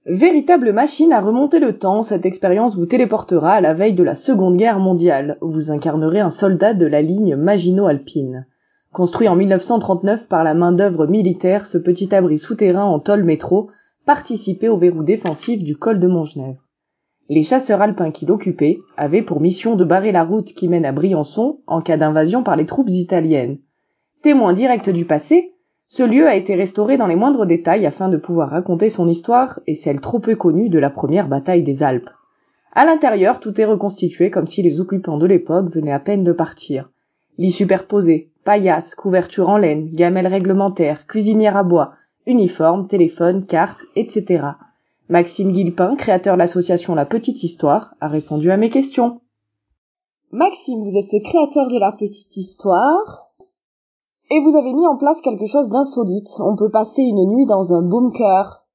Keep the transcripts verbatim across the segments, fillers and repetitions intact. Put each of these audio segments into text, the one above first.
Véritable machine à remonter le temps, cette expérience vous téléportera à la veille de la Seconde Guerre mondiale, où vous incarnerez un soldat de la ligne Maginot-Alpine. Construit en mille neuf cent trente-neuf par la main-d'œuvre militaire, ce petit abri souterrain en tôle métro participait au verrou défensif du col de Montgenèvre. Les chasseurs alpins qui l'occupaient avaient pour mission de barrer la route qui mène à Briançon en cas d'invasion par les troupes italiennes. Témoin direct du passé, ce lieu a été restauré dans les moindres détails afin de pouvoir raconter son histoire et celle trop peu connue de la première bataille des Alpes. À l'intérieur, tout est reconstitué comme si les occupants de l'époque venaient à peine de partir. Lits superposés, paillasses, couvertures en laine, gamelles réglementaires, cuisinières à bois, uniformes, téléphones, cartes, et cetera. Maxime Guillepin, créateur de l'association La Petite Histoire, a répondu à mes questions. Maxime, vous êtes créateur de La Petite Histoire. Et vous avez mis en place quelque chose d'insolite. On peut passer une nuit dans un bunker.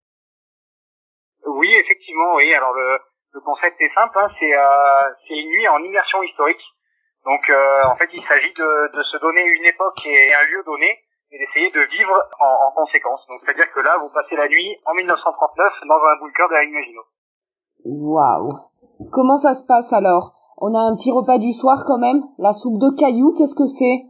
Oui, effectivement, oui. Alors le, le concept est simple, hein, c'est, euh, c'est une nuit en immersion historique. Donc euh, en fait, il s'agit de, de se donner une époque et un lieu donné et d'essayer de vivre en, en conséquence. Donc c'est-à-dire que là, vous passez la nuit en mille neuf cent trente-neuf dans un bunker de la ligne Maginot. Waouh. Comment ça se passe alors? On a un petit repas du soir quand même. La soupe de cailloux, qu'est-ce que c'est?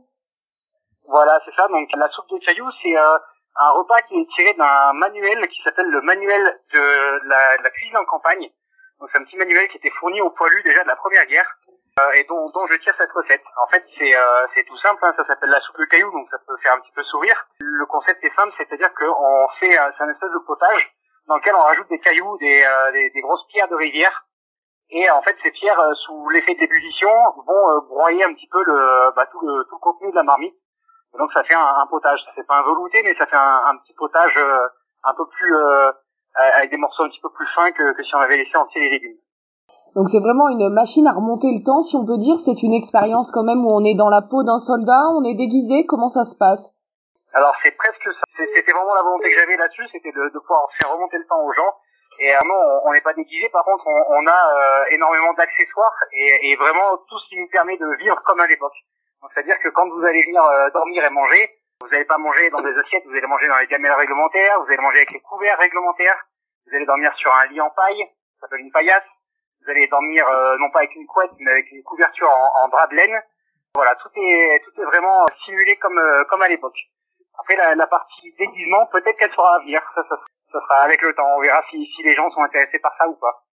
Voilà, c'est ça. Donc la soupe de cailloux, c'est euh, un repas qui est tiré d'un manuel qui s'appelle le manuel de la, de la cuisine en campagne. Donc c'est un petit manuel qui était fourni aux poilus déjà de la Première Guerre euh, et dont, dont je tire cette recette. En fait, c'est euh, c'est tout simple, hein, ça s'appelle la soupe de cailloux, donc ça peut faire un petit peu sourire. Le concept est simple, c'est-à-dire qu'on fait euh, c'est un espèce de potage dans lequel on rajoute des cailloux, des, euh, des, des grosses pierres de rivière. Et en fait, ces pierres, euh, sous l'effet d'ébullition, vont euh, broyer un petit peu le, bah, tout le tout le contenu de la marmite. Et donc ça fait un, un potage. Ça fait pas un velouté, mais ça fait un, un petit potage euh, un peu plus euh, avec des morceaux un petit peu plus fins que, que si on avait laissé entier les légumes. Donc c'est vraiment une machine à remonter le temps, si on peut dire. C'est une expérience quand même où on est dans la peau d'un soldat, on est déguisé. Comment ça se passe? Alors c'est presque ça. C'était vraiment la volonté que j'avais là-dessus, c'était de, de pouvoir faire remonter le temps aux gens. Et euh, non, on n'est pas déguisé. Par contre, on, on a euh, énormément d'accessoires et, et vraiment tout ce qui nous permet de vivre comme à l'époque. Donc c'est-à-dire que quand vous allez venir euh, dormir et manger, vous n'allez pas manger dans des assiettes, vous allez manger dans les gamelles réglementaires, vous allez manger avec les couverts réglementaires, vous allez dormir sur un lit en paille, ça s'appelle une paillasse, vous allez dormir euh, non pas avec une couette, mais avec une couverture en, en drap de laine. Voilà, tout est tout est vraiment simulé comme euh, comme à l'époque. Après la, la partie déguisement, peut-être qu'elle sera à venir, ça, ça, ça sera avec le temps, on verra si, si les gens sont intéressés par ça ou pas.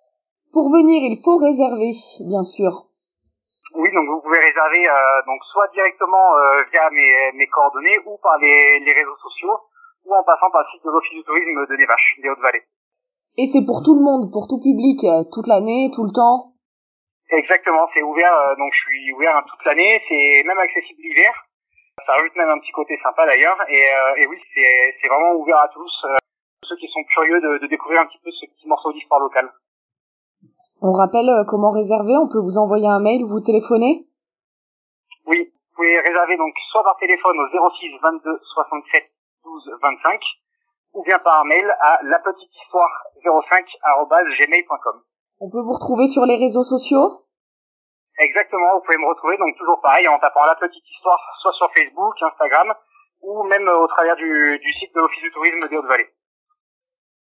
Pour venir, il faut réserver, bien sûr. Oui, donc vous pouvez réserver euh, donc soit directement euh, via mes, mes coordonnées ou par les, les réseaux sociaux ou en passant par le site de l'Office du tourisme des Vaches, des Hautes-Vallées. Et c'est pour tout le monde, pour tout public, toute l'année, tout le temps? Exactement, c'est ouvert, euh, donc je suis ouvert hein, toute l'année, c'est même accessible l'hiver. Ça rajoute même un petit côté sympa d'ailleurs. Et, euh, et oui, c'est, c'est vraiment ouvert à tous, euh, ceux qui sont curieux de, de découvrir un petit peu ce petit morceau d'histoire locale. On rappelle euh, comment réserver, on peut vous envoyer un mail ou vous téléphoner? Oui, vous pouvez réserver donc soit par téléphone au zéro six vingt-deux soixante-sept douze vingt-cinq ou bien par mail à lapetitehistoire zéro cinq arobase gmail point com. On peut vous retrouver sur les réseaux sociaux? Exactement, vous pouvez me retrouver donc toujours pareil en tapant La Petite Histoire soit sur Facebook, Instagram ou même au travers du, du site de l'Office du tourisme des Hautes-Vallées.